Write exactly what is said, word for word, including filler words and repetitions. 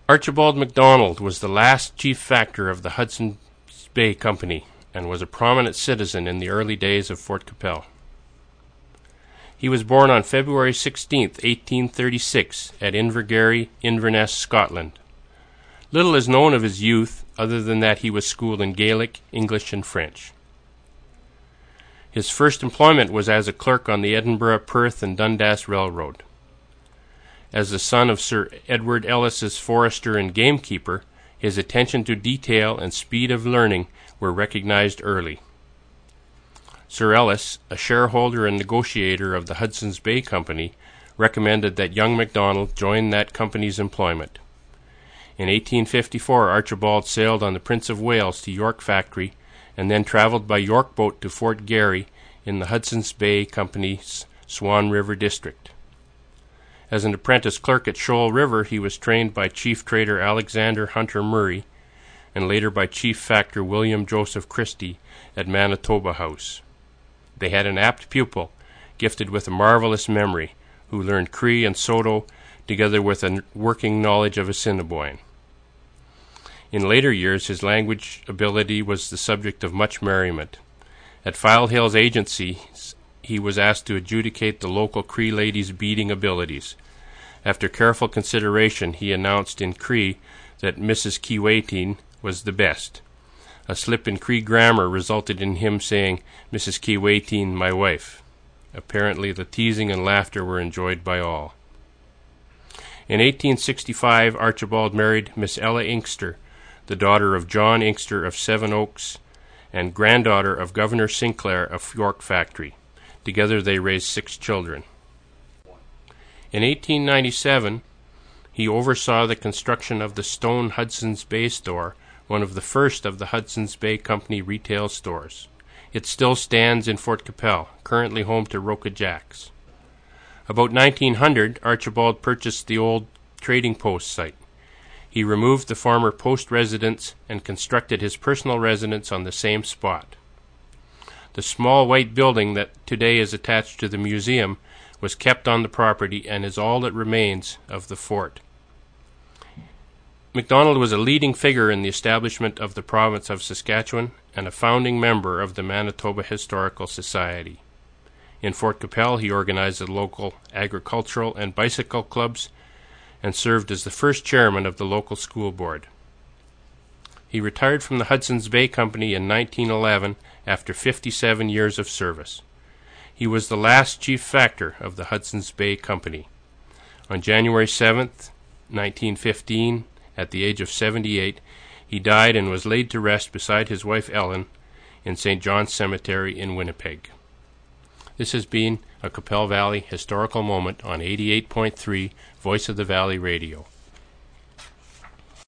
Archibald MacDonald was the last chief factor of the Hudson's Bay Company and was a prominent citizen in the early days of Fort Qu'Appelle. He was born on February sixteenth, eighteen thirty-six, at Invergarry, Inverness, Scotland. Little is known of his youth, other than that he was schooled in Gaelic, English, and French. His first employment was as a clerk on the Edinburgh, Perth, and Dundas Railroad. As the son of Sir Edward Ellis's forester and gamekeeper, his attention to detail and speed of learning were recognized early. Sir Ellis, a shareholder and negotiator of the Hudson's Bay Company, recommended that young MacDonald join that company's employment. In eighteen fifty-four, Archibald sailed on the Prince of Wales to York Factory and then traveled by York boat to Fort Garry in the Hudson's Bay Company's Swan River district. As an apprentice clerk at Shoal River, he was trained by Chief Trader Alexander Hunter Murray and later by Chief Factor William Joseph Christie at Manitoba House. They had an apt pupil, gifted with a marvelous memory, who learned Cree and Saulteaux together with a working knowledge of Assiniboine. In later years, his language ability was the subject of much merriment. At File Hill's agency, he was asked to adjudicate the local Cree ladies' beading abilities. After careful consideration, he announced in Cree that Missus Keewatin was the best. A slip in Cree grammar resulted in him saying, "Missus Keewatin, my wife." Apparently the teasing and laughter were enjoyed by all. In eighteen sixty-five, Archibald married Miss Ella Inkster, the daughter of John Inkster of Seven Oaks and granddaughter of Governor Sinclair of York Factory. Together they raised six children. In eighteen ninety-seven, he oversaw the construction of the stone Hudson's Bay store, one of the first of the Hudson's Bay Company retail stores. It still stands in Fort Qu'Appelle, currently home to Roca Jacks. About nineteen hundred, Archibald purchased the old trading post site. He removed the former post residence and constructed his personal residence on the same spot. The small white building that today is attached to the museum was kept on the property and is all that remains of the fort. MacDonald was a leading figure in the establishment of the province of Saskatchewan and a founding member of the Manitoba Historical Society. In Fort Qu'Appelle, he organized the local agricultural and bicycle clubs and served as the first chairman of the local school board. He retired from the Hudson's Bay Company in nineteen eleven after fifty-seven years of service. He was the last chief factor of the Hudson's Bay Company. On January seventh, nineteen fifteen, at the age of seventy-eight, he died and was laid to rest beside his wife Ellen in Saint John's Cemetery in Winnipeg. This has been a Qu'Appelle Valley Historical Moment on eighty-eight point three Voice of the Valley Radio.